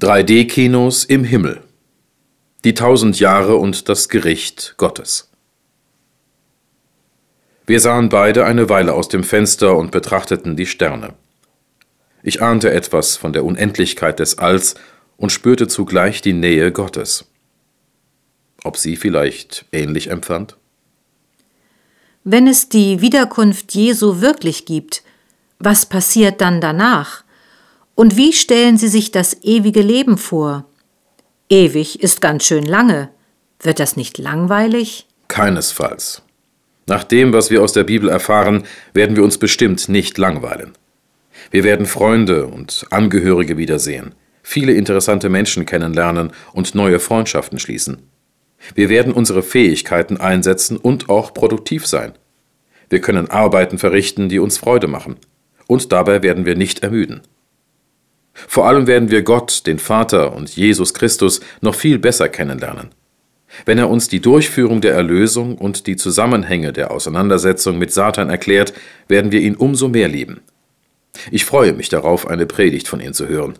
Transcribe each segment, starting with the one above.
3D-Kinos im Himmel. Die 1000 Jahre und das Gericht Gottes. Wir sahen beide eine Weile aus dem Fenster und betrachteten die Sterne. Ich ahnte etwas von der Unendlichkeit des Alls und spürte zugleich die Nähe Gottes. Ob sie vielleicht ähnlich empfand? Wenn es die Wiederkunft Jesu wirklich gibt, was passiert dann danach? Und wie stellen Sie sich das ewige Leben vor? Ewig ist ganz schön lange. Wird das nicht langweilig? Keinesfalls. Nach dem, was wir aus der Bibel erfahren, werden wir uns bestimmt nicht langweilen. Wir werden Freunde und Angehörige wiedersehen, viele interessante Menschen kennenlernen und neue Freundschaften schließen. Wir werden unsere Fähigkeiten einsetzen und auch produktiv sein. Wir können Arbeiten verrichten, die uns Freude machen. Und dabei werden wir nicht ermüden. Vor allem werden wir Gott, den Vater und Jesus Christus noch viel besser kennenlernen. Wenn er uns die Durchführung der Erlösung und die Zusammenhänge der Auseinandersetzung mit Satan erklärt, werden wir ihn umso mehr lieben. Ich freue mich darauf, eine Predigt von ihm zu hören.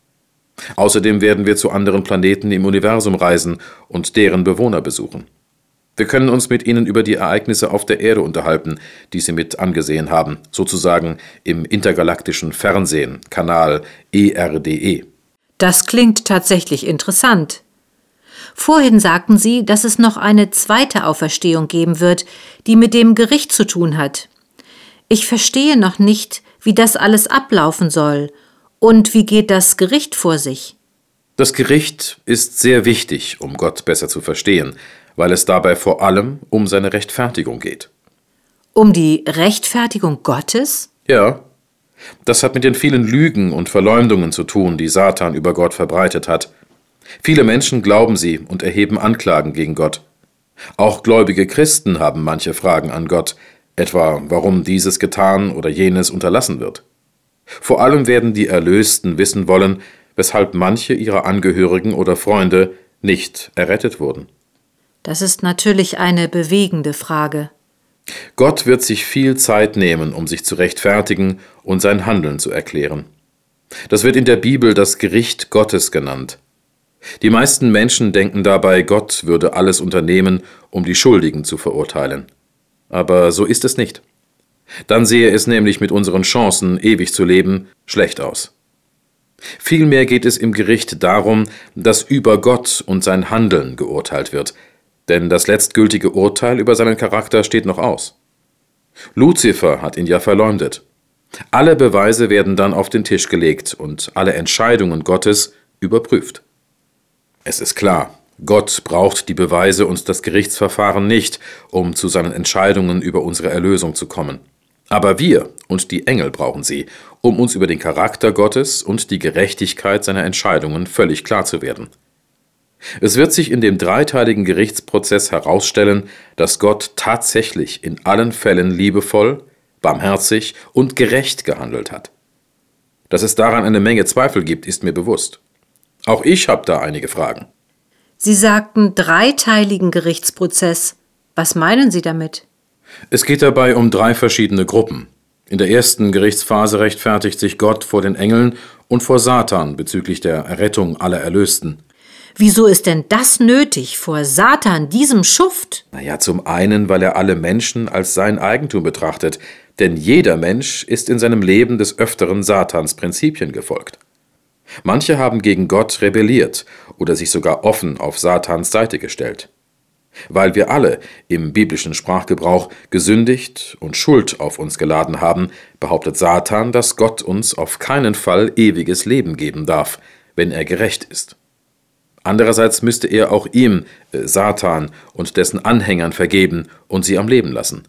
Außerdem werden wir zu anderen Planeten im Universum reisen und deren Bewohner besuchen. Wir können uns mit ihnen über die Ereignisse auf der Erde unterhalten, die sie mit angesehen haben, sozusagen im intergalaktischen Fernsehen, Kanal ERDE. Das klingt tatsächlich interessant. Vorhin sagten Sie, dass es noch eine zweite Auferstehung geben wird, die mit dem Gericht zu tun hat. Ich verstehe noch nicht, wie das alles ablaufen soll. Und wie geht das Gericht vor sich? Das Gericht ist sehr wichtig, um Gott besser zu verstehen, weil es dabei vor allem um seine Rechtfertigung geht. Um die Rechtfertigung Gottes? Ja, das hat mit den vielen Lügen und Verleumdungen zu tun, die Satan über Gott verbreitet hat. Viele Menschen glauben sie und erheben Anklagen gegen Gott. Auch gläubige Christen haben manche Fragen an Gott, etwa warum dieses getan oder jenes unterlassen wird. Vor allem werden die Erlösten wissen wollen, weshalb manche ihrer Angehörigen oder Freunde nicht errettet wurden. Das ist natürlich eine bewegende Frage. Gott wird sich viel Zeit nehmen, um sich zu rechtfertigen und sein Handeln zu erklären. Das wird in der Bibel das Gericht Gottes genannt. Die meisten Menschen denken dabei, Gott würde alles unternehmen, um die Schuldigen zu verurteilen. Aber so ist es nicht. Dann sehe es nämlich mit unseren Chancen, ewig zu leben, schlecht aus. Vielmehr geht es im Gericht darum, dass über Gott und sein Handeln geurteilt wird, denn das letztgültige Urteil über seinen Charakter steht noch aus. Luzifer hat ihn ja verleumdet. Alle Beweise werden dann auf den Tisch gelegt und alle Entscheidungen Gottes überprüft. Es ist klar, Gott braucht die Beweise und das Gerichtsverfahren nicht, um zu seinen Entscheidungen über unsere Erlösung zu kommen. Aber wir und die Engel brauchen sie, um uns über den Charakter Gottes und die Gerechtigkeit seiner Entscheidungen völlig klar zu werden. Es wird sich in dem dreiteiligen Gerichtsprozess herausstellen, dass Gott tatsächlich in allen Fällen liebevoll, barmherzig und gerecht gehandelt hat. Dass es daran eine Menge Zweifel gibt, ist mir bewusst. Auch ich habe da einige Fragen. Sie sagten dreiteiligen Gerichtsprozess. Was meinen Sie damit? Es geht dabei um 3 verschiedene Gruppen. In der ersten Gerichtsphase rechtfertigt sich Gott vor den Engeln und vor Satan bezüglich der Errettung aller Erlösten. Wieso ist denn das nötig, vor Satan, diesem Schuft? Zum einen, weil er alle Menschen als sein Eigentum betrachtet, denn jeder Mensch ist in seinem Leben des Öfteren Satans Prinzipien gefolgt. Manche haben gegen Gott rebelliert oder sich sogar offen auf Satans Seite gestellt. Weil wir alle im biblischen Sprachgebrauch gesündigt und Schuld auf uns geladen haben, behauptet Satan, dass Gott uns auf keinen Fall ewiges Leben geben darf, wenn er gerecht ist. Andererseits müsste er auch ihm, Satan, und dessen Anhängern vergeben und sie am Leben lassen.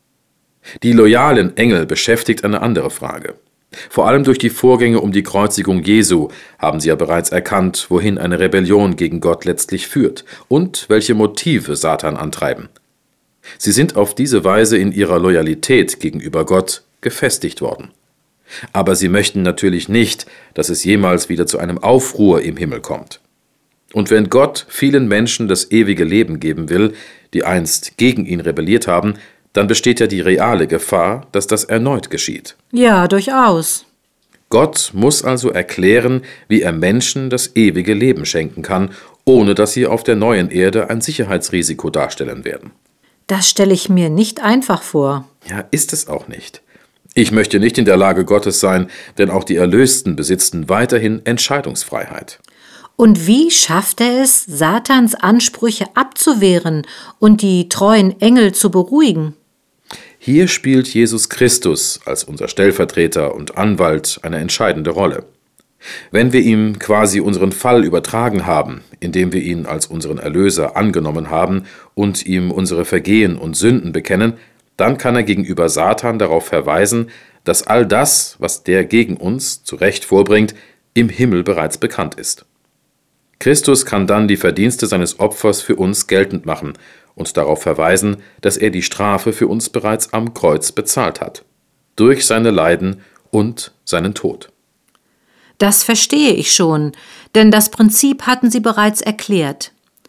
Die loyalen Engel beschäftigt eine andere Frage. Vor allem durch die Vorgänge um die Kreuzigung Jesu haben sie ja bereits erkannt, wohin eine Rebellion gegen Gott letztlich führt und welche Motive Satan antreiben. Sie sind auf diese Weise in ihrer Loyalität gegenüber Gott gefestigt worden. Aber sie möchten natürlich nicht, dass es jemals wieder zu einem Aufruhr im Himmel kommt. Und wenn Gott vielen Menschen das ewige Leben geben will, die einst gegen ihn rebelliert haben, dann besteht ja die reale Gefahr, dass das erneut geschieht. Ja, durchaus. Gott muss also erklären, wie er Menschen das ewige Leben schenken kann, ohne dass sie auf der neuen Erde ein Sicherheitsrisiko darstellen werden. Das stelle ich mir nicht einfach vor. Ja, ist es auch nicht. Ich möchte nicht in der Lage Gottes sein, denn auch die Erlösten besitzen weiterhin Entscheidungsfreiheit. Und wie schafft er es, Satans Ansprüche abzuwehren und die treuen Engel zu beruhigen? Hier spielt Jesus Christus als unser Stellvertreter und Anwalt eine entscheidende Rolle. Wenn wir ihm quasi unseren Fall übertragen haben, indem wir ihn als unseren Erlöser angenommen haben und ihm unsere Vergehen und Sünden bekennen, dann kann er gegenüber Satan darauf verweisen, dass all das, was der gegen uns zu Recht vorbringt, im Himmel bereits bekannt ist. Christus kann dann die Verdienste seines Opfers für uns geltend machen und darauf verweisen, dass er die Strafe für uns bereits am Kreuz bezahlt hat, durch seine Leiden und seinen Tod. Das verstehe ich schon, denn das Prinzip hatten Sie bereits erklärt.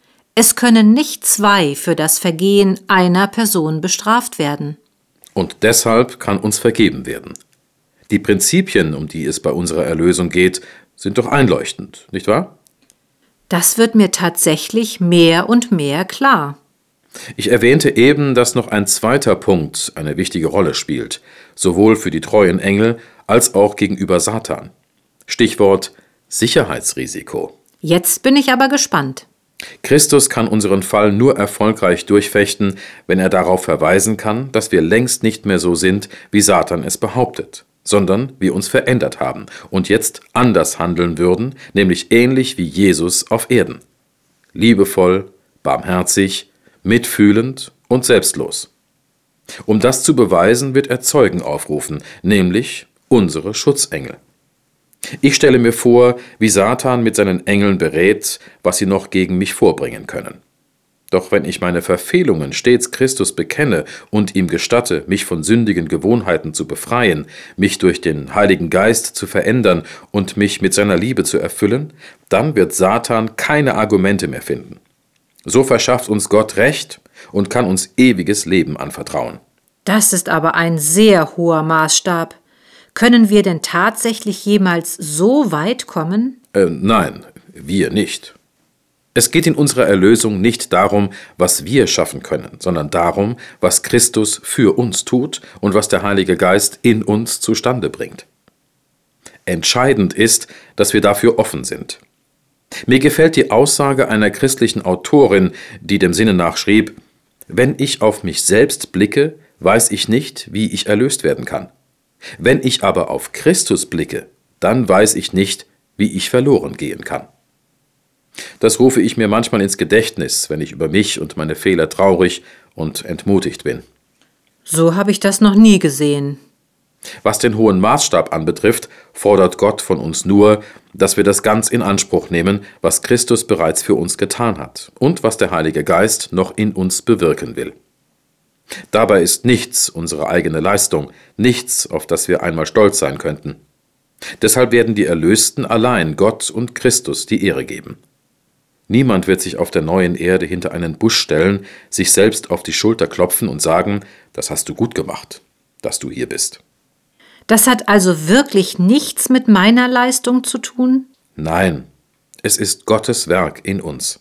Es können nicht zwei für das Vergehen einer Person bestraft werden. Und deshalb kann uns vergeben werden. Die Prinzipien, um die es bei unserer Erlösung geht, sind doch einleuchtend, nicht wahr? Das wird mir tatsächlich mehr und mehr klar. Ich erwähnte eben, dass noch ein zweiter Punkt eine wichtige Rolle spielt, sowohl für die treuen Engel als auch gegenüber Satan. Stichwort Sicherheitsrisiko. Jetzt bin ich aber gespannt. Christus kann unseren Fall nur erfolgreich durchfechten, wenn er darauf verweisen kann, dass wir längst nicht mehr so sind, wie Satan es behauptet, sondern wir uns verändert haben und jetzt anders handeln würden, nämlich ähnlich wie Jesus auf Erden. Liebevoll, barmherzig, mitfühlend und selbstlos. Um das zu beweisen, wird er Zeugen aufrufen, nämlich unsere Schutzengel. Ich stelle mir vor, wie Satan mit seinen Engeln berät, was sie noch gegen mich vorbringen können. Doch wenn ich meine Verfehlungen stets Christus bekenne und ihm gestatte, mich von sündigen Gewohnheiten zu befreien, mich durch den Heiligen Geist zu verändern und mich mit seiner Liebe zu erfüllen, dann wird Satan keine Argumente mehr finden. So verschafft uns Gott Recht und kann uns ewiges Leben anvertrauen. Das ist aber ein sehr hoher Maßstab. Können wir denn tatsächlich jemals so weit kommen? Nein, wir nicht. Es geht in unserer Erlösung nicht darum, was wir schaffen können, sondern darum, was Christus für uns tut und was der Heilige Geist in uns zustande bringt. Entscheidend ist, dass wir dafür offen sind. Mir gefällt die Aussage einer christlichen Autorin, die dem Sinne nach schrieb: Wenn ich auf mich selbst blicke, weiß ich nicht, wie ich erlöst werden kann. Wenn ich aber auf Christus blicke, dann weiß ich nicht, wie ich verloren gehen kann. Das rufe ich mir manchmal ins Gedächtnis, wenn ich über mich und meine Fehler traurig und entmutigt bin. So habe ich das noch nie gesehen. Was den hohen Maßstab anbetrifft, fordert Gott von uns nur, dass wir das ganz in Anspruch nehmen, was Christus bereits für uns getan hat und was der Heilige Geist noch in uns bewirken will. Dabei ist nichts unsere eigene Leistung, nichts, auf das wir einmal stolz sein könnten. Deshalb werden die Erlösten allein Gott und Christus die Ehre geben. Niemand wird sich auf der neuen Erde hinter einen Busch stellen, sich selbst auf die Schulter klopfen und sagen: Das hast du gut gemacht, dass du hier bist. Das hat also wirklich nichts mit meiner Leistung zu tun? Nein, es ist Gottes Werk in uns.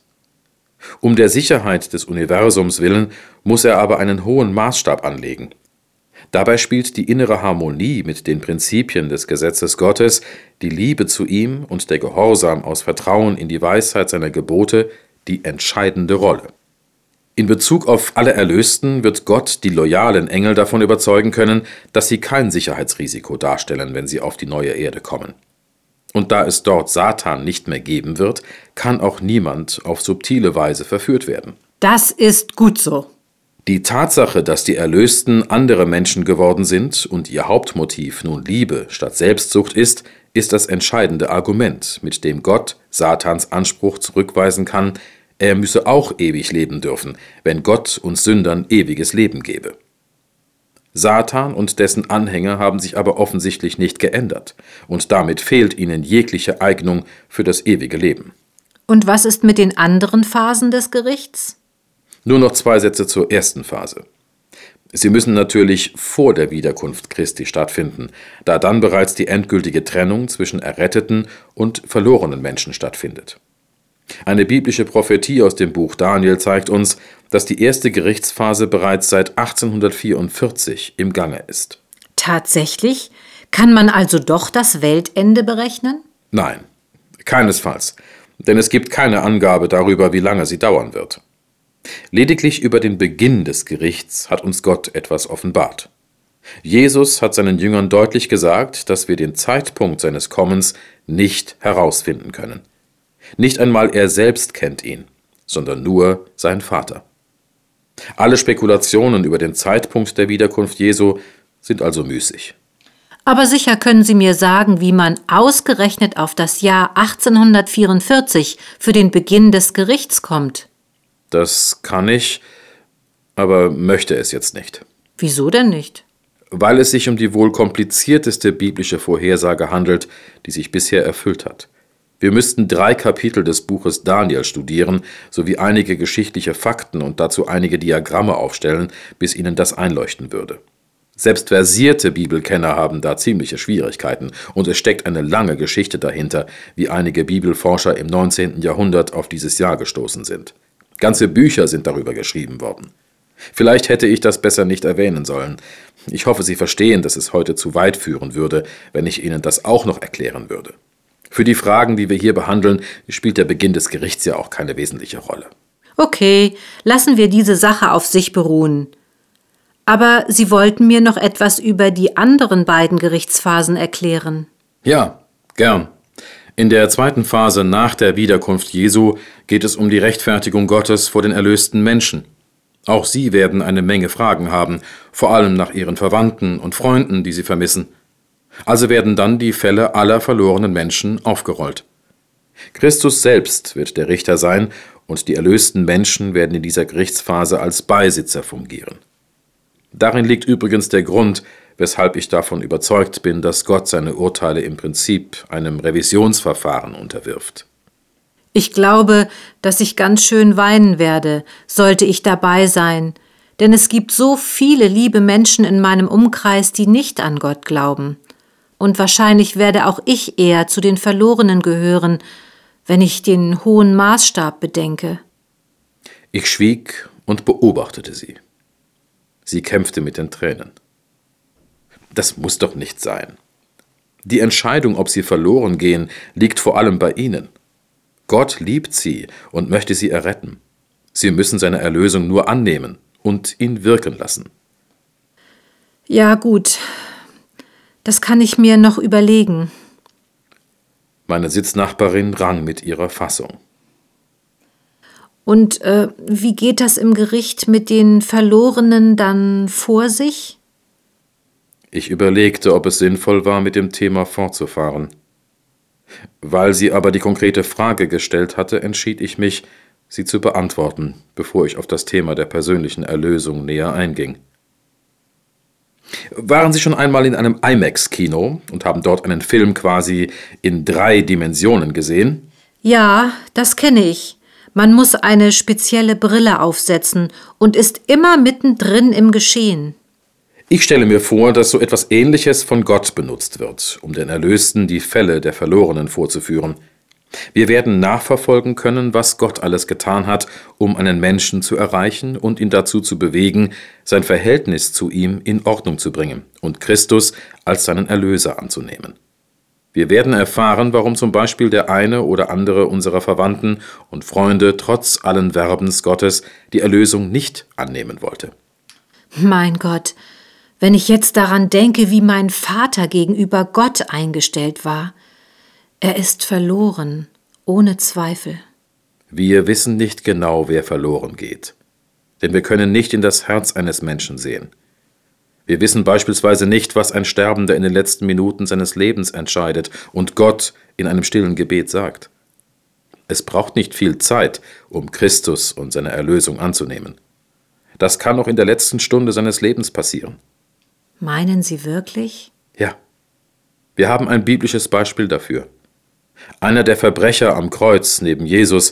Um der Sicherheit des Universums willen muss er aber einen hohen Maßstab anlegen. Dabei spielt die innere Harmonie mit den Prinzipien des Gesetzes Gottes, die Liebe zu ihm und der Gehorsam aus Vertrauen in die Weisheit seiner Gebote die entscheidende Rolle. In Bezug auf alle Erlösten wird Gott die loyalen Engel davon überzeugen können, dass sie kein Sicherheitsrisiko darstellen, wenn sie auf die neue Erde kommen. Und da es dort Satan nicht mehr geben wird, kann auch niemand auf subtile Weise verführt werden. Das ist gut so. Die Tatsache, dass die Erlösten andere Menschen geworden sind und ihr Hauptmotiv nun Liebe statt Selbstsucht ist das entscheidende Argument, mit dem Gott Satans Anspruch zurückweisen kann, er müsse auch ewig leben dürfen, wenn Gott uns Sündern ewiges Leben gebe. Satan und dessen Anhänger haben sich aber offensichtlich nicht geändert, und damit fehlt ihnen jegliche Eignung für das ewige Leben. Und was ist mit den anderen Phasen des Gerichts? Nur noch 2 Sätze zur ersten Phase. Sie müssen natürlich vor der Wiederkunft Christi stattfinden, da dann bereits die endgültige Trennung zwischen erretteten und verlorenen Menschen stattfindet. Eine biblische Prophetie aus dem Buch Daniel zeigt uns, dass die erste Gerichtsphase bereits seit 1844 im Gange ist. Tatsächlich? Kann man also doch das Weltende berechnen? Nein, keinesfalls, denn es gibt keine Angabe darüber, wie lange sie dauern wird. Lediglich über den Beginn des Gerichts hat uns Gott etwas offenbart. Jesus hat seinen Jüngern deutlich gesagt, dass wir den Zeitpunkt seines Kommens nicht herausfinden können. Nicht einmal er selbst kennt ihn, sondern nur sein Vater. Alle Spekulationen über den Zeitpunkt der Wiederkunft Jesu sind also müßig. Aber sicher können Sie mir sagen, wie man ausgerechnet auf das Jahr 1844 für den Beginn des Gerichts kommt. Das kann ich, aber möchte es jetzt nicht. Wieso denn nicht? Weil es sich um die wohl komplizierteste biblische Vorhersage handelt, die sich bisher erfüllt hat. Wir müssten 3 Kapitel des Buches Daniel studieren, sowie einige geschichtliche Fakten und dazu einige Diagramme aufstellen, bis Ihnen das einleuchten würde. Selbst versierte Bibelkenner haben da ziemliche Schwierigkeiten und es steckt eine lange Geschichte dahinter, wie einige Bibelforscher im 19. Jahrhundert auf dieses Jahr gestoßen sind. Ganze Bücher sind darüber geschrieben worden. Vielleicht hätte ich das besser nicht erwähnen sollen. Ich hoffe, Sie verstehen, dass es heute zu weit führen würde, wenn ich Ihnen das auch noch erklären würde. Für die Fragen, die wir hier behandeln, spielt der Beginn des Gerichts ja auch keine wesentliche Rolle. Okay, lassen wir diese Sache auf sich beruhen. Aber Sie wollten mir noch etwas über die anderen beiden Gerichtsphasen erklären. Ja, gern. In der zweiten Phase nach der Wiederkunft Jesu geht es um die Rechtfertigung Gottes vor den erlösten Menschen. Auch sie werden eine Menge Fragen haben, vor allem nach ihren Verwandten und Freunden, die sie vermissen. Also werden dann die Fälle aller verlorenen Menschen aufgerollt. Christus selbst wird der Richter sein und die erlösten Menschen werden in dieser Gerichtsphase als Beisitzer fungieren. Darin liegt übrigens der Grund, weshalb ich davon überzeugt bin, dass Gott seine Urteile im Prinzip einem Revisionsverfahren unterwirft. Ich glaube, dass ich ganz schön weinen werde, sollte ich dabei sein, denn es gibt so viele liebe Menschen in meinem Umkreis, die nicht an Gott glauben. Und wahrscheinlich werde auch ich eher zu den Verlorenen gehören, wenn ich den hohen Maßstab bedenke. Ich schwieg und beobachtete sie. Sie kämpfte mit den Tränen. Das muss doch nicht sein. Die Entscheidung, ob sie verloren gehen, liegt vor allem bei ihnen. Gott liebt sie und möchte sie erretten. Sie müssen seine Erlösung nur annehmen und ihn wirken lassen. Ja, gut. Das kann ich mir noch überlegen. Meine Sitznachbarin rang mit ihrer Fassung. Und wie geht das im Gericht mit den Verlorenen dann vor sich? Ich überlegte, ob es sinnvoll war, mit dem Thema fortzufahren. Weil sie aber die konkrete Frage gestellt hatte, entschied ich mich, sie zu beantworten, bevor ich auf das Thema der persönlichen Erlösung näher einging. Waren Sie schon einmal in einem IMAX-Kino und haben dort einen Film quasi in 3 Dimensionen gesehen? Ja, das kenne ich. Man muss eine spezielle Brille aufsetzen und ist immer mittendrin im Geschehen. Ich stelle mir vor, dass so etwas Ähnliches von Gott benutzt wird, um den Erlösten die Fälle der Verlorenen vorzuführen. Wir werden nachverfolgen können, was Gott alles getan hat, um einen Menschen zu erreichen und ihn dazu zu bewegen, sein Verhältnis zu ihm in Ordnung zu bringen und Christus als seinen Erlöser anzunehmen. Wir werden erfahren, warum zum Beispiel der eine oder andere unserer Verwandten und Freunde trotz allen Werbens Gottes die Erlösung nicht annehmen wollte. Mein Gott, wenn ich jetzt daran denke, wie mein Vater gegenüber Gott eingestellt war. Er ist verloren, ohne Zweifel. Wir wissen nicht genau, wer verloren geht, denn wir können nicht in das Herz eines Menschen sehen. Wir wissen beispielsweise nicht, was ein Sterbender in den letzten Minuten seines Lebens entscheidet und Gott in einem stillen Gebet sagt. Es braucht nicht viel Zeit, um Christus und seine Erlösung anzunehmen. Das kann noch in der letzten Stunde seines Lebens passieren. Meinen Sie wirklich? Ja. Wir haben ein biblisches Beispiel dafür. Einer der Verbrecher am Kreuz neben Jesus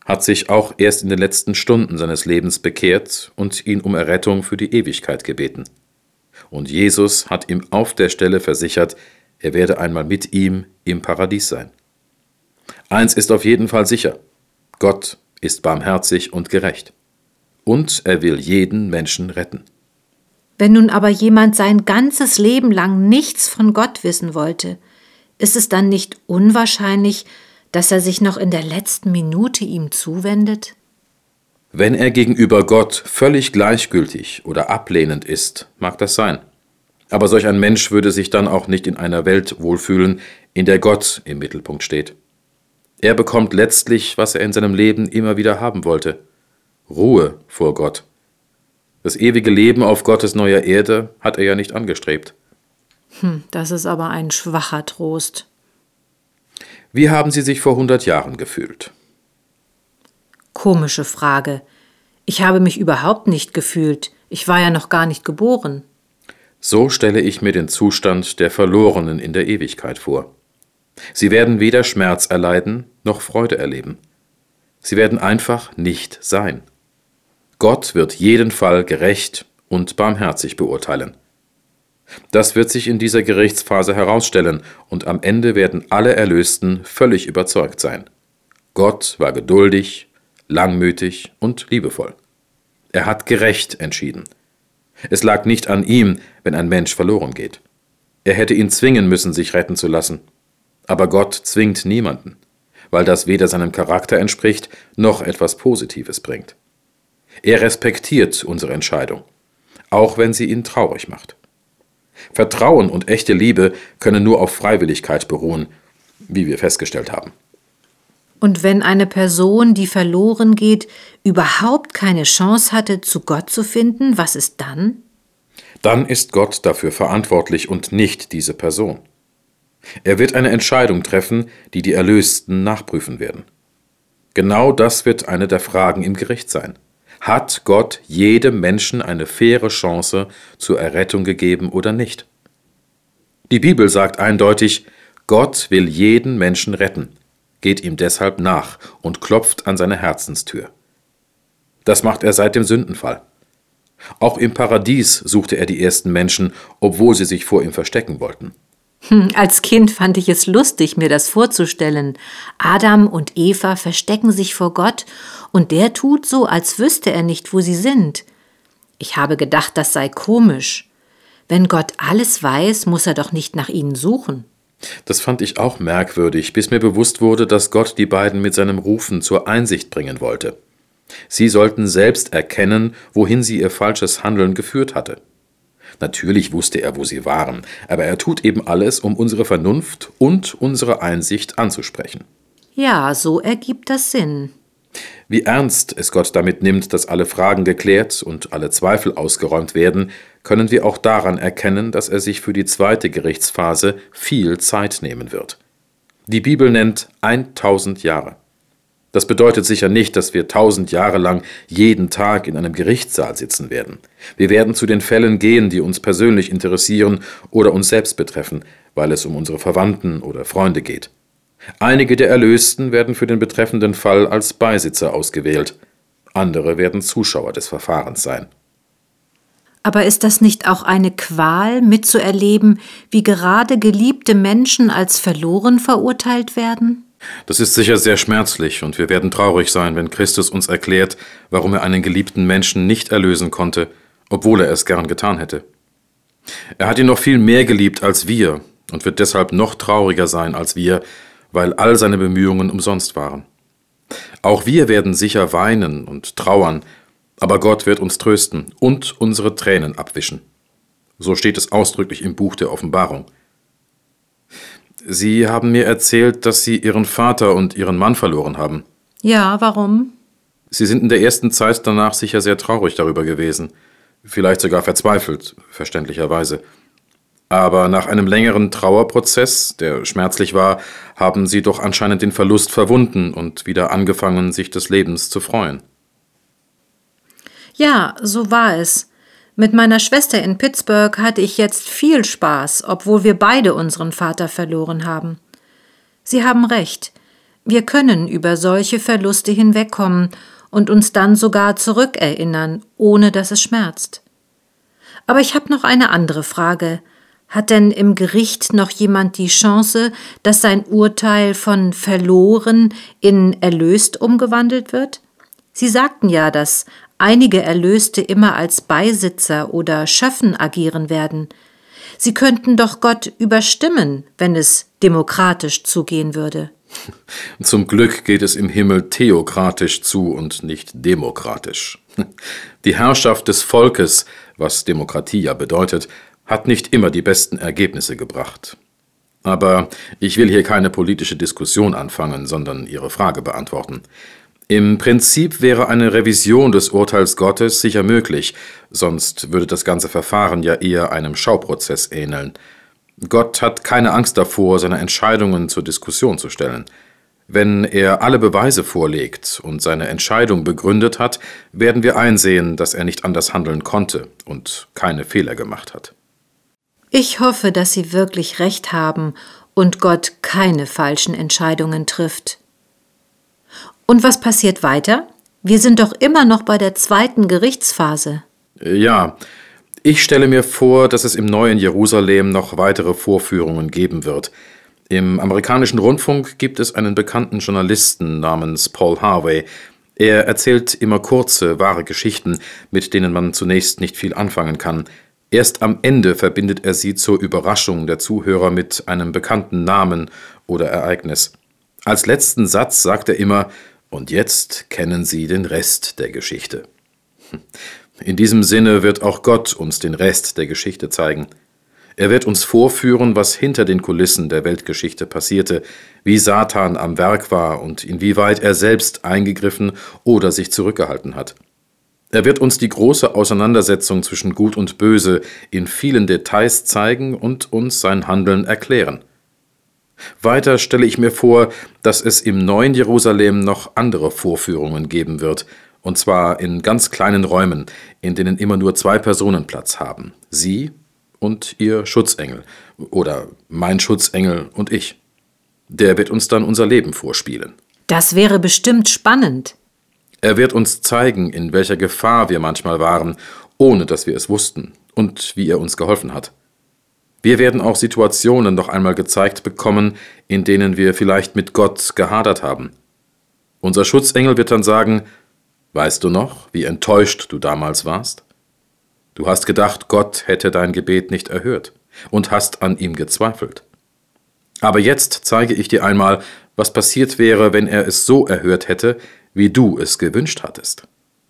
hat sich auch erst in den letzten Stunden seines Lebens bekehrt und ihn um Errettung für die Ewigkeit gebeten. Und Jesus hat ihm auf der Stelle versichert, er werde einmal mit ihm im Paradies sein. Eins ist auf jeden Fall sicher: Gott ist barmherzig und gerecht. Und er will jeden Menschen retten. Wenn nun aber jemand sein ganzes Leben lang nichts von Gott wissen wollte, ist es dann nicht unwahrscheinlich, dass er sich noch in der letzten Minute ihm zuwendet? Wenn er gegenüber Gott völlig gleichgültig oder ablehnend ist, mag das sein. Aber solch ein Mensch würde sich dann auch nicht in einer Welt wohlfühlen, in der Gott im Mittelpunkt steht. Er bekommt letztlich, was er in seinem Leben immer wieder haben wollte: Ruhe vor Gott. Das ewige Leben auf Gottes neuer Erde hat er ja nicht angestrebt. Das ist aber ein schwacher Trost. Wie haben Sie sich vor 100 Jahren gefühlt? Komische Frage. Ich habe mich überhaupt nicht gefühlt. Ich war ja noch gar nicht geboren. So stelle ich mir den Zustand der Verlorenen in der Ewigkeit vor. Sie werden weder Schmerz erleiden noch Freude erleben. Sie werden einfach nicht sein. Gott wird jeden Fall gerecht und barmherzig beurteilen. Das wird sich in dieser Gerichtsphase herausstellen, und am Ende werden alle Erlösten völlig überzeugt sein. Gott war geduldig, langmütig und liebevoll. Er hat gerecht entschieden. Es lag nicht an ihm, wenn ein Mensch verloren geht. Er hätte ihn zwingen müssen, sich retten zu lassen. Aber Gott zwingt niemanden, weil das weder seinem Charakter entspricht, noch etwas Positives bringt. Er respektiert unsere Entscheidung, auch wenn sie ihn traurig macht. Vertrauen und echte Liebe können nur auf Freiwilligkeit beruhen, wie wir festgestellt haben. Und wenn eine Person, die verloren geht, überhaupt keine Chance hatte, zu Gott zu finden, was ist dann? Dann ist Gott dafür verantwortlich und nicht diese Person. Er wird eine Entscheidung treffen, die die Erlösten nachprüfen werden. Genau das wird eine der Fragen im Gericht sein. Hat Gott jedem Menschen eine faire Chance zur Errettung gegeben oder nicht? Die Bibel sagt eindeutig: Gott will jeden Menschen retten, geht ihm deshalb nach und klopft an seine Herzenstür. Das macht er seit dem Sündenfall. Auch im Paradies suchte er die ersten Menschen, obwohl sie sich vor ihm verstecken wollten. Als Kind fand ich es lustig, mir das vorzustellen. Adam und Eva verstecken sich vor Gott und der tut so, als wüsste er nicht, wo sie sind. Ich habe gedacht, das sei komisch. Wenn Gott alles weiß, muss er doch nicht nach ihnen suchen. Das fand ich auch merkwürdig, bis mir bewusst wurde, dass Gott die beiden mit seinem Rufen zur Einsicht bringen wollte. Sie sollten selbst erkennen, wohin sie ihr falsches Handeln geführt hatte. Natürlich wusste er, wo sie waren, aber er tut eben alles, um unsere Vernunft und unsere Einsicht anzusprechen. Ja, so ergibt das Sinn. Wie ernst es Gott damit nimmt, dass alle Fragen geklärt und alle Zweifel ausgeräumt werden, können wir auch daran erkennen, dass er sich für die zweite Gerichtsphase viel Zeit nehmen wird. Die Bibel nennt 1000 Jahre. Das bedeutet sicher nicht, dass wir 1000 Jahre lang jeden Tag in einem Gerichtssaal sitzen werden. Wir werden zu den Fällen gehen, die uns persönlich interessieren oder uns selbst betreffen, weil es um unsere Verwandten oder Freunde geht. Einige der Erlösten werden für den betreffenden Fall als Beisitzer ausgewählt. Andere werden Zuschauer des Verfahrens sein. Aber ist das nicht auch eine Qual, mitzuerleben, wie gerade geliebte Menschen als verloren verurteilt werden? Das ist sicher sehr schmerzlich, und wir werden traurig sein, wenn Christus uns erklärt, warum er einen geliebten Menschen nicht erlösen konnte, obwohl er es gern getan hätte. Er hat ihn noch viel mehr geliebt als wir und wird deshalb noch trauriger sein als wir, weil all seine Bemühungen umsonst waren. Auch wir werden sicher weinen und trauern, aber Gott wird uns trösten und unsere Tränen abwischen. So steht es ausdrücklich im Buch der Offenbarung. Sie haben mir erzählt, dass Sie Ihren Vater und Ihren Mann verloren haben. Ja, warum? Sie sind in der ersten Zeit danach sicher sehr traurig darüber gewesen. Vielleicht sogar verzweifelt, verständlicherweise. Aber nach einem längeren Trauerprozess, der schmerzlich war, haben Sie doch anscheinend den Verlust verwunden und wieder angefangen, sich des Lebens zu freuen. Ja, so war es. Mit meiner Schwester in Pittsburgh hatte ich jetzt viel Spaß, obwohl wir beide unseren Vater verloren haben. Sie haben recht. Wir können über solche Verluste hinwegkommen und uns dann sogar zurückerinnern, ohne dass es schmerzt. Aber ich habe noch eine andere Frage. Hat denn im Gericht noch jemand die Chance, dass sein Urteil von verloren in erlöst umgewandelt wird? Sie sagten ja, dass einige Erlöste immer als Beisitzer oder Schöffen agieren werden. Sie könnten doch Gott überstimmen, wenn es demokratisch zugehen würde. Zum Glück geht es im Himmel theokratisch zu und nicht demokratisch. Die Herrschaft des Volkes, was Demokratie ja bedeutet, hat nicht immer die besten Ergebnisse gebracht. Aber ich will hier keine politische Diskussion anfangen, sondern Ihre Frage beantworten. Im Prinzip wäre eine Revision des Urteils Gottes sicher möglich, sonst würde das ganze Verfahren ja eher einem Schauprozess ähneln. Gott hat keine Angst davor, seine Entscheidungen zur Diskussion zu stellen. Wenn er alle Beweise vorlegt und seine Entscheidung begründet hat, werden wir einsehen, dass er nicht anders handeln konnte und keine Fehler gemacht hat. Ich hoffe, dass Sie wirklich recht haben und Gott keine falschen Entscheidungen trifft. Und was passiert weiter? Wir sind doch immer noch bei der zweiten Gerichtsphase. Ja, ich stelle mir vor, dass es im neuen Jerusalem noch weitere Vorführungen geben wird. Im amerikanischen Rundfunk gibt es einen bekannten Journalisten namens Paul Harvey. Er erzählt immer kurze, wahre Geschichten, mit denen man zunächst nicht viel anfangen kann. Erst am Ende verbindet er sie zur Überraschung der Zuhörer mit einem bekannten Namen oder Ereignis. Als letzten Satz sagt er immer: Und jetzt kennen Sie den Rest der Geschichte. In diesem Sinne wird auch Gott uns den Rest der Geschichte zeigen. Er wird uns vorführen, was hinter den Kulissen der Weltgeschichte passierte, wie Satan am Werk war und inwieweit er selbst eingegriffen oder sich zurückgehalten hat. Er wird uns die große Auseinandersetzung zwischen Gut und Böse in vielen Details zeigen und uns sein Handeln erklären. Weiter stelle ich mir vor, dass es im neuen Jerusalem noch andere Vorführungen geben wird, und zwar in ganz kleinen Räumen, in denen immer nur 2 Personen Platz haben. Sie und Ihr Schutzengel oder mein Schutzengel und ich. Der wird uns dann unser Leben vorspielen. Das wäre bestimmt spannend. Er wird uns zeigen, in welcher Gefahr wir manchmal waren, ohne dass wir es wussten, und wie er uns geholfen hat. Wir werden auch Situationen noch einmal gezeigt bekommen, in denen wir vielleicht mit Gott gehadert haben. Unser Schutzengel wird dann sagen: Weißt du noch, wie enttäuscht du damals warst? Du hast gedacht, Gott hätte dein Gebet nicht erhört und hast an ihm gezweifelt. Aber jetzt zeige ich dir einmal, was passiert wäre, wenn er es so erhört hätte, wie du es gewünscht hattest.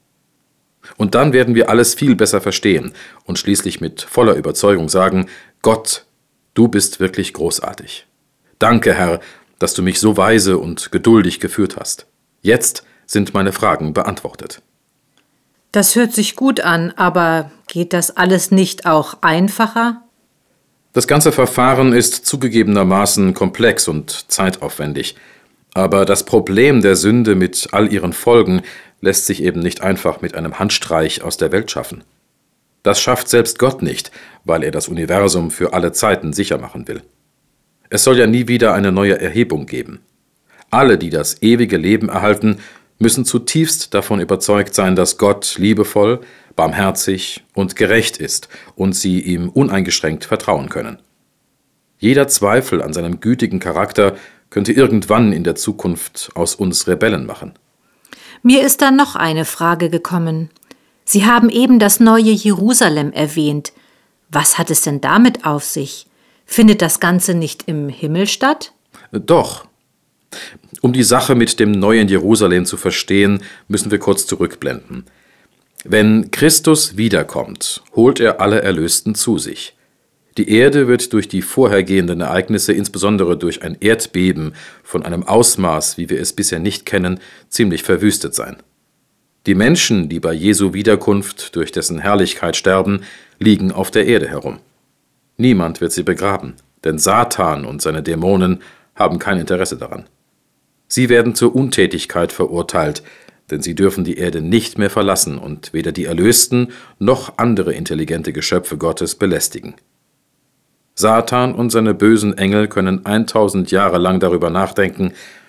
Und dann werden wir alles viel besser verstehen und schließlich mit voller Überzeugung sagen: Gott, du bist wirklich großartig. Danke, Herr, dass du mich so weise und geduldig geführt hast. Jetzt sind meine Fragen beantwortet. Das hört sich gut an, aber geht das alles nicht auch einfacher? Das ganze Verfahren ist zugegebenermaßen komplex und zeitaufwendig. Aber das Problem der Sünde mit all ihren Folgen lässt sich eben nicht einfach mit einem Handstreich aus der Welt schaffen. Das schafft selbst Gott nicht, weil er das Universum für alle Zeiten sicher machen will. Es soll ja nie wieder eine neue Erhebung geben. Alle, die das ewige Leben erhalten, müssen zutiefst davon überzeugt sein, dass Gott liebevoll, barmherzig und gerecht ist und sie ihm uneingeschränkt vertrauen können. Jeder Zweifel an seinem gütigen Charakter könnte irgendwann in der Zukunft aus uns Rebellen machen. Mir ist da noch eine Frage gekommen. Sie haben eben das neue Jerusalem erwähnt. Was hat es denn damit auf sich? Findet das Ganze nicht im Himmel statt? Doch. Um die Sache mit dem neuen Jerusalem zu verstehen, müssen wir kurz zurückblenden. Wenn Christus wiederkommt, holt er alle Erlösten zu sich. Die Erde wird durch die vorhergehenden Ereignisse, insbesondere durch ein Erdbeben von einem Ausmaß, wie wir es bisher nicht kennen, ziemlich verwüstet sein. Die Menschen, die bei Jesu Wiederkunft durch dessen Herrlichkeit sterben, liegen auf der Erde herum. Niemand wird sie begraben, denn Satan und seine Dämonen haben kein Interesse daran. Sie werden zur Untätigkeit verurteilt, denn sie dürfen die Erde nicht mehr verlassen und weder die Erlösten noch andere intelligente Geschöpfe Gottes belästigen. Satan und seine bösen Engel können 1000 Jahre lang darüber nachdenken,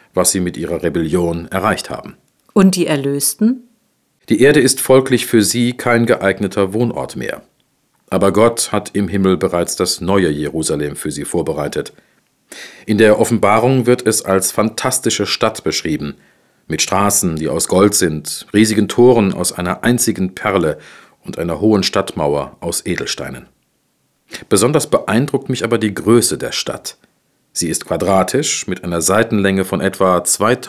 was sie mit ihrer Rebellion erreicht haben. Und die Erlösten? Die Erde ist folglich für sie kein geeigneter Wohnort mehr. Aber Gott hat im Himmel bereits das neue Jerusalem für sie vorbereitet. In der Offenbarung wird es als fantastische Stadt beschrieben, mit Straßen, die aus Gold sind, riesigen Toren aus einer einzigen Perle und einer hohen Stadtmauer aus Edelsteinen. Besonders beeindruckt mich aber die Größe der Stadt. Sie ist quadratisch mit einer Seitenlänge von etwa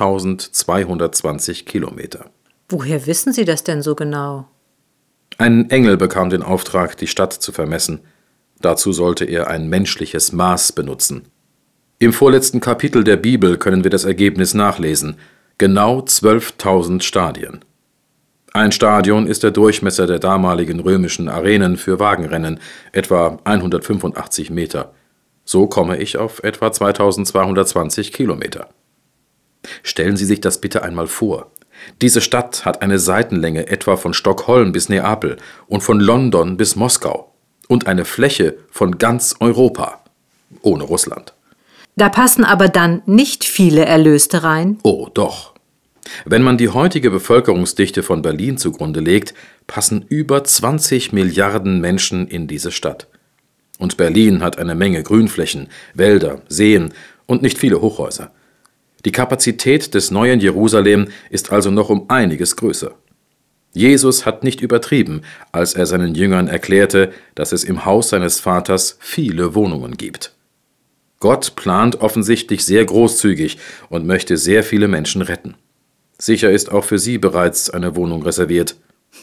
2220 Kilometer. Woher wissen Sie das denn so genau? Ein Engel bekam den Auftrag, die Stadt zu vermessen. Dazu sollte er ein menschliches Maß benutzen. Im vorletzten Kapitel der Bibel können wir das Ergebnis nachlesen. Genau 12.000 Stadien. Ein Stadion ist der Durchmesser der damaligen römischen Arenen für Wagenrennen, etwa 185 Meter. So komme ich auf etwa 2220 Kilometer. Stellen Sie sich das bitte einmal vor. Diese Stadt hat eine Seitenlänge etwa von Stockholm bis Neapel und von London bis Moskau und eine Fläche von ganz Europa, ohne Russland. Da passen aber dann nicht viele Erlöste rein? Oh, doch. Wenn man die heutige Bevölkerungsdichte von Berlin zugrunde legt, passen über 20 Milliarden Menschen in diese Stadt. Und Berlin hat eine Menge Grünflächen, Wälder, Seen und nicht viele Hochhäuser. Die Kapazität des neuen Jerusalem ist also noch um einiges größer. Jesus hat nicht übertrieben, als er seinen Jüngern erklärte, dass es im Haus seines Vaters viele Wohnungen gibt. Gott plant offensichtlich sehr großzügig und möchte sehr viele Menschen retten. Sicher ist auch für Sie bereits eine Wohnung reserviert.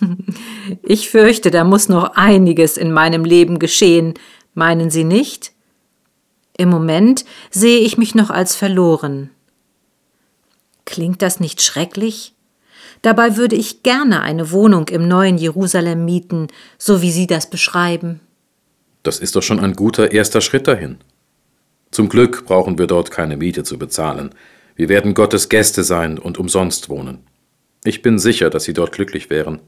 Ich fürchte, da muss noch einiges in meinem Leben geschehen. Meinen Sie nicht? Im Moment sehe ich mich noch als verloren. Klingt das nicht schrecklich? Dabei würde ich gerne eine Wohnung im neuen Jerusalem mieten, so wie Sie das beschreiben. Das ist doch schon ein guter erster Schritt dahin. Zum Glück brauchen wir dort keine Miete zu bezahlen. Wir werden Gottes Gäste sein und umsonst wohnen. Ich bin sicher, dass Sie dort glücklich wären.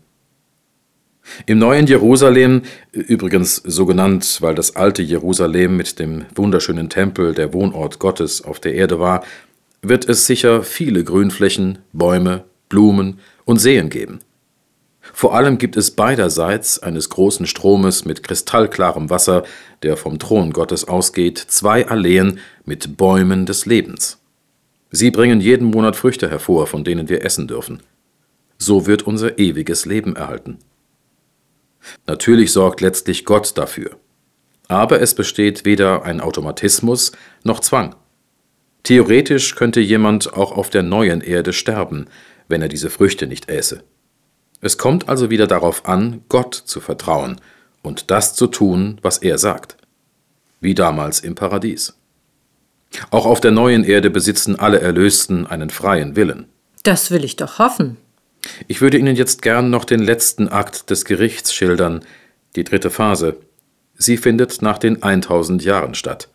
Im neuen Jerusalem, übrigens so genannt, weil das alte Jerusalem mit dem wunderschönen Tempel der Wohnort Gottes auf der Erde war, wird es sicher viele Grünflächen, Bäume, Blumen und Seen geben. Vor allem gibt es beiderseits eines großen Stromes mit kristallklarem Wasser, der vom Thron Gottes ausgeht, 2 Alleen mit Bäumen des Lebens. Sie bringen jeden Monat Früchte hervor, von denen wir essen dürfen. So wird unser ewiges Leben erhalten. Natürlich sorgt letztlich Gott dafür. Aber es besteht weder ein Automatismus noch Zwang. Theoretisch könnte jemand auch auf der neuen Erde sterben, wenn er diese Früchte nicht äße. Es kommt also wieder darauf an, Gott zu vertrauen und das zu tun, was er sagt. Wie damals im Paradies. Auch auf der neuen Erde besitzen alle Erlösten einen freien Willen. Das will ich doch hoffen. Ich würde Ihnen jetzt gern noch den letzten Akt des Gerichts schildern, die 3. Phase. Sie findet nach den 1000 Jahren statt.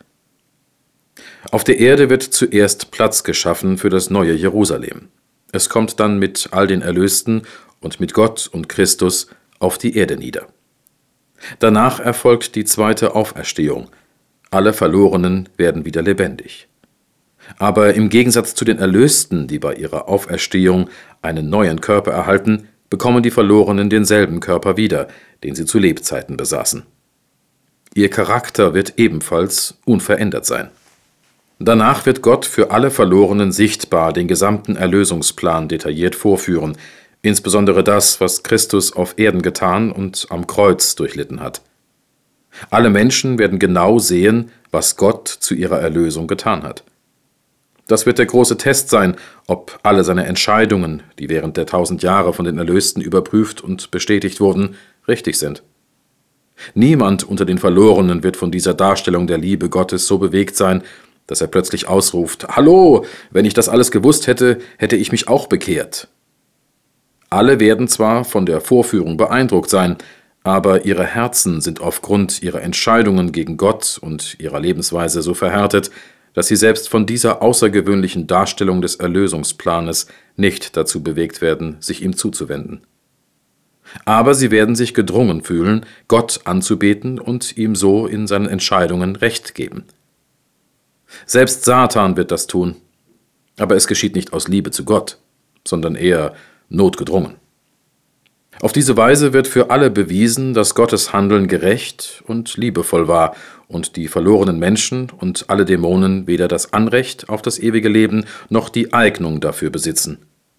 Auf der Erde wird zuerst Platz geschaffen für das neue Jerusalem. Es kommt dann mit all den Erlösten und mit Gott und Christus auf die Erde nieder. Danach erfolgt die 2. Auferstehung. Alle Verlorenen werden wieder lebendig. Aber im Gegensatz zu den Erlösten, die bei ihrer Auferstehung einen neuen Körper erhalten, bekommen die Verlorenen denselben Körper wieder, den sie zu Lebzeiten besaßen. Ihr Charakter wird ebenfalls unverändert sein. Danach wird Gott für alle Verlorenen sichtbar den gesamten Erlösungsplan detailliert vorführen, insbesondere das, was Christus auf Erden getan und am Kreuz durchlitten hat. Alle Menschen werden genau sehen, was Gott zu ihrer Erlösung getan hat. Das wird der große Test sein, ob alle seine Entscheidungen, die während der 1000 Jahre von den Erlösten überprüft und bestätigt wurden, richtig sind. Niemand unter den Verlorenen wird von dieser Darstellung der Liebe Gottes so bewegt sein, dass er plötzlich ausruft: Hallo, wenn ich das alles gewusst hätte, hätte ich mich auch bekehrt. Alle werden zwar von der Vorführung beeindruckt sein, aber ihre Herzen sind aufgrund ihrer Entscheidungen gegen Gott und ihrer Lebensweise so verhärtet, dass sie selbst von dieser außergewöhnlichen Darstellung des Erlösungsplanes nicht dazu bewegt werden, sich ihm zuzuwenden. Aber sie werden sich gedrungen fühlen, Gott anzubeten und ihm so in seinen Entscheidungen Recht geben. Selbst Satan wird das tun. Aber es geschieht nicht aus Liebe zu Gott, sondern eher notgedrungen. Auf diese Weise wird für alle bewiesen, dass Gottes Handeln gerecht und liebevoll war und die verlorenen Menschen und alle Dämonen weder das Anrecht auf das ewige Leben noch die Eignung dafür besitzen.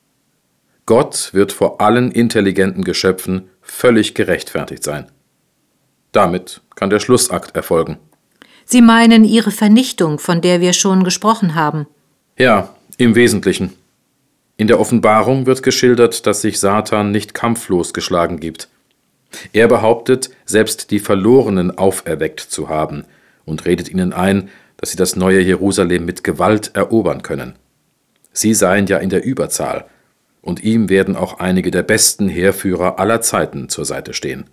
Gott wird vor allen intelligenten Geschöpfen völlig gerechtfertigt sein. Damit kann der Schlussakt erfolgen. Sie meinen ihre Vernichtung, von der wir schon gesprochen haben? Ja, im Wesentlichen. In der Offenbarung wird geschildert, dass sich Satan nicht kampflos geschlagen gibt. Er behauptet, selbst die Verlorenen auferweckt zu haben und redet ihnen ein, dass sie das neue Jerusalem mit Gewalt erobern können. Sie seien ja in der Überzahl, und ihm werden auch einige der besten Heerführer aller Zeiten zur Seite stehen.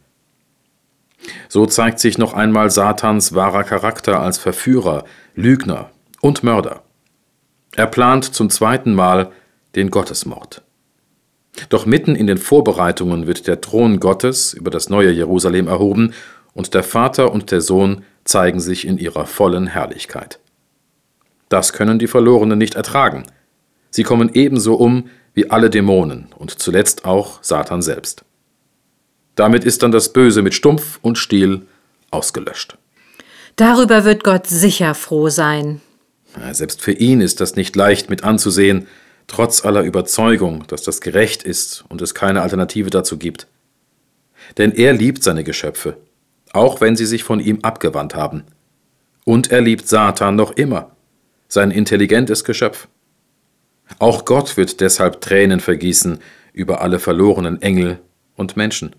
So zeigt sich noch einmal Satans wahrer Charakter als Verführer, Lügner und Mörder. Er plant zum zweiten Mal den Gottesmord. Doch mitten in den Vorbereitungen wird der Thron Gottes über das neue Jerusalem erhoben und der Vater und der Sohn zeigen sich in ihrer vollen Herrlichkeit. Das können die Verlorenen nicht ertragen. Sie kommen ebenso um wie alle Dämonen und zuletzt auch Satan selbst. Damit ist dann das Böse mit Stumpf und Stiel ausgelöscht. Darüber wird Gott sicher froh sein. Selbst für ihn ist das nicht leicht mit anzusehen, trotz aller Überzeugung, dass das gerecht ist und es keine Alternative dazu gibt. Denn er liebt seine Geschöpfe, auch wenn sie sich von ihm abgewandt haben. Und er liebt Satan noch immer, sein intelligentes Geschöpf. Auch Gott wird deshalb Tränen vergießen über alle verlorenen Engel und Menschen.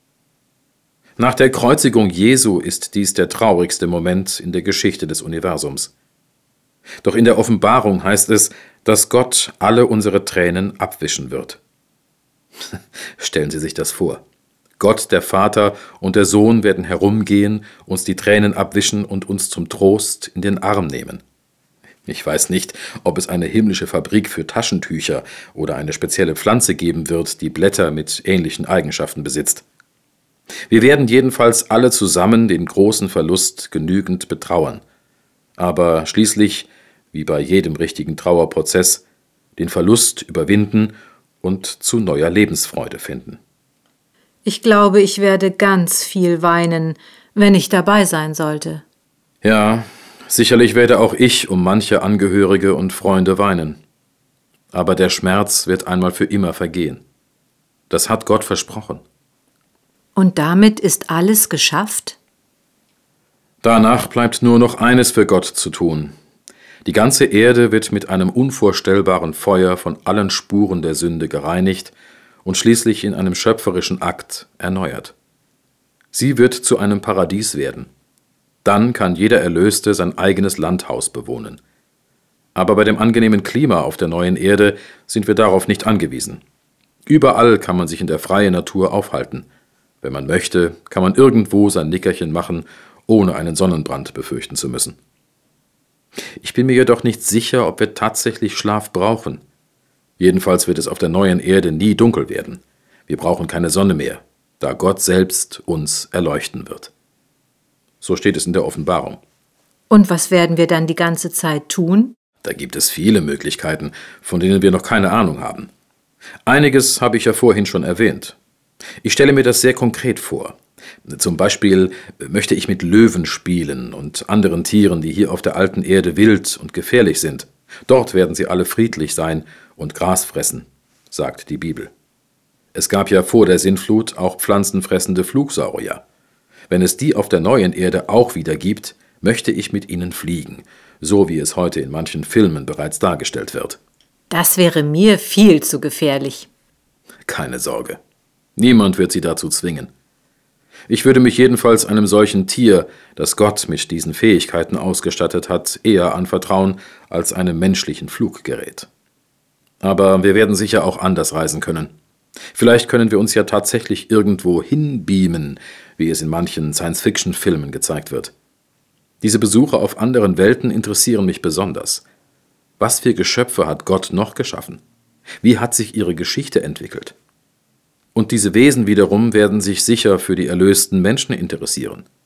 Nach der Kreuzigung Jesu ist dies der traurigste Moment in der Geschichte des Universums. Doch in der Offenbarung heißt es, dass Gott alle unsere Tränen abwischen wird. Stellen Sie sich das vor. Gott, der Vater und der Sohn werden herumgehen, uns die Tränen abwischen und uns zum Trost in den Arm nehmen. Ich weiß nicht, ob es eine himmlische Fabrik für Taschentücher oder eine spezielle Pflanze geben wird, die Blätter mit ähnlichen Eigenschaften besitzt. Wir werden jedenfalls alle zusammen den großen Verlust genügend betrauern, aber schließlich, wie bei jedem richtigen Trauerprozess, den Verlust überwinden und zu neuer Lebensfreude finden. Ich glaube, ich werde ganz viel weinen, wenn ich dabei sein sollte. Ja, sicherlich werde auch ich um manche Angehörige und Freunde weinen. Aber der Schmerz wird einmal für immer vergehen. Das hat Gott versprochen. Und damit ist alles geschafft? Danach bleibt nur noch eines für Gott zu tun. Die ganze Erde wird mit einem unvorstellbaren Feuer von allen Spuren der Sünde gereinigt und schließlich in einem schöpferischen Akt erneuert. Sie wird zu einem Paradies werden. Dann kann jeder Erlöste sein eigenes Landhaus bewohnen. Aber bei dem angenehmen Klima auf der neuen Erde sind wir darauf nicht angewiesen. Überall kann man sich in der freien Natur aufhalten. Wenn man möchte, kann man irgendwo sein Nickerchen machen, ohne einen Sonnenbrand befürchten zu müssen. Ich bin mir jedoch nicht sicher, ob wir tatsächlich Schlaf brauchen. Jedenfalls wird es auf der neuen Erde nie dunkel werden. Wir brauchen keine Sonne mehr, da Gott selbst uns erleuchten wird. So steht es in der Offenbarung. Und was werden wir dann die ganze Zeit tun? Da gibt es viele Möglichkeiten, von denen wir noch keine Ahnung haben. Einiges habe ich ja vorhin schon erwähnt. Ich stelle mir das sehr konkret vor. Zum Beispiel möchte ich mit Löwen spielen und anderen Tieren, die hier auf der alten Erde wild und gefährlich sind. Dort werden sie alle friedlich sein und Gras fressen, sagt die Bibel. Es gab ja vor der Sintflut auch pflanzenfressende Flugsaurier. Wenn es die auf der neuen Erde auch wieder gibt, möchte ich mit ihnen fliegen, so wie es heute in manchen Filmen bereits dargestellt wird. Das wäre mir viel zu gefährlich. Keine Sorge. Niemand wird sie dazu zwingen. Ich würde mich jedenfalls einem solchen Tier, das Gott mit diesen Fähigkeiten ausgestattet hat, eher anvertrauen als einem menschlichen Fluggerät. Aber wir werden sicher auch anders reisen können. Vielleicht können wir uns ja tatsächlich irgendwo hinbeamen, wie es in manchen Science-Fiction-Filmen gezeigt wird. Diese Besuche auf anderen Welten interessieren mich besonders. Was für Geschöpfe hat Gott noch geschaffen? Wie hat sich ihre Geschichte entwickelt? Und diese Wesen wiederum werden sich sicher für die erlösten Menschen interessieren.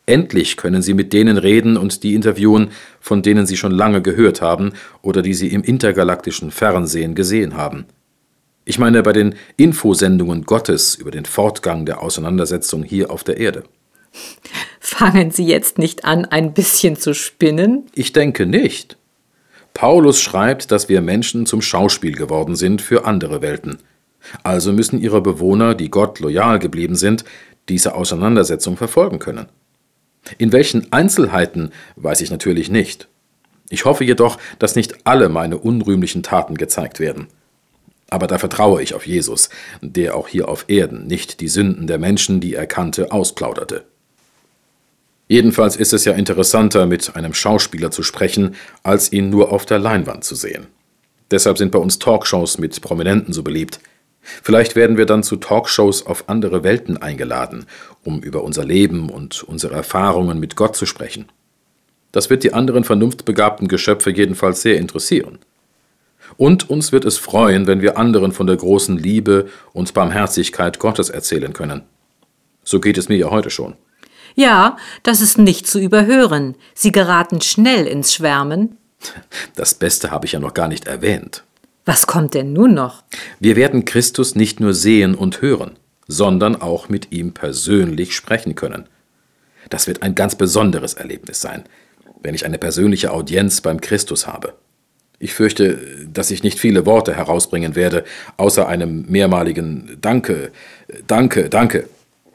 Endlich können Sie mit denen reden und die interviewen, von denen Sie schon lange gehört haben oder die Sie im intergalaktischen Fernsehen gesehen haben. Ich meine bei den Infosendungen Gottes über den Fortgang der Auseinandersetzung hier auf der Erde. Fangen Sie jetzt nicht an, ein bisschen zu spinnen? Ich denke nicht. Paulus schreibt, dass wir Menschen zum Schauspiel geworden sind für andere Welten. Also müssen ihre Bewohner, die Gott loyal geblieben sind, diese Auseinandersetzung verfolgen können. In welchen Einzelheiten, weiß ich natürlich nicht. Ich hoffe jedoch, dass nicht alle meine unrühmlichen Taten gezeigt werden. Aber da vertraue ich auf Jesus, der auch hier auf Erden nicht die Sünden der Menschen, die er kannte, ausplauderte. Jedenfalls ist es ja interessanter, mit einem Schauspieler zu sprechen, als ihn nur auf der Leinwand zu sehen. Deshalb sind bei uns Talkshows mit Prominenten so beliebt. Vielleicht werden wir dann zu Talkshows auf andere Welten eingeladen, um über unser Leben und unsere Erfahrungen mit Gott zu sprechen. Das wird die anderen vernunftbegabten Geschöpfe jedenfalls sehr interessieren. Und uns wird es freuen, wenn wir anderen von der großen Liebe und Barmherzigkeit Gottes erzählen können. So geht es mir ja heute schon. Ja, das ist nicht zu überhören. Sie geraten schnell ins Schwärmen. Das Beste habe ich ja noch gar nicht erwähnt. Was kommt denn nun noch? Wir werden Christus nicht nur sehen und hören, sondern auch mit ihm persönlich sprechen können. Das wird ein ganz besonderes Erlebnis sein, wenn ich eine persönliche Audienz beim Christus habe. Ich fürchte, dass ich nicht viele Worte herausbringen werde, außer einem mehrmaligen Danke, Danke, Danke.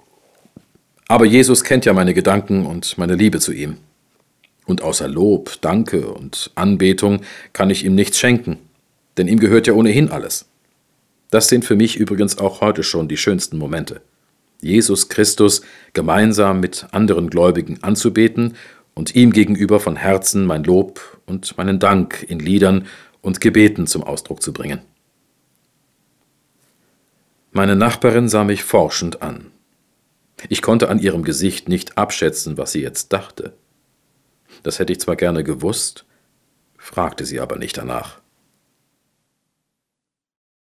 Aber Jesus kennt ja meine Gedanken und meine Liebe zu ihm. Und außer Lob, Danke und Anbetung kann ich ihm nichts schenken, denn ihm gehört ja ohnehin alles. Das sind für mich übrigens auch heute schon die schönsten Momente. Jesus Christus gemeinsam mit anderen Gläubigen anzubeten und ihm gegenüber von Herzen mein Lob und meinen Dank in Liedern und Gebeten zum Ausdruck zu bringen. Meine Nachbarin sah mich forschend an. Ich konnte an ihrem Gesicht nicht abschätzen, was sie jetzt dachte. Das hätte ich zwar gerne gewusst, fragte sie aber nicht danach.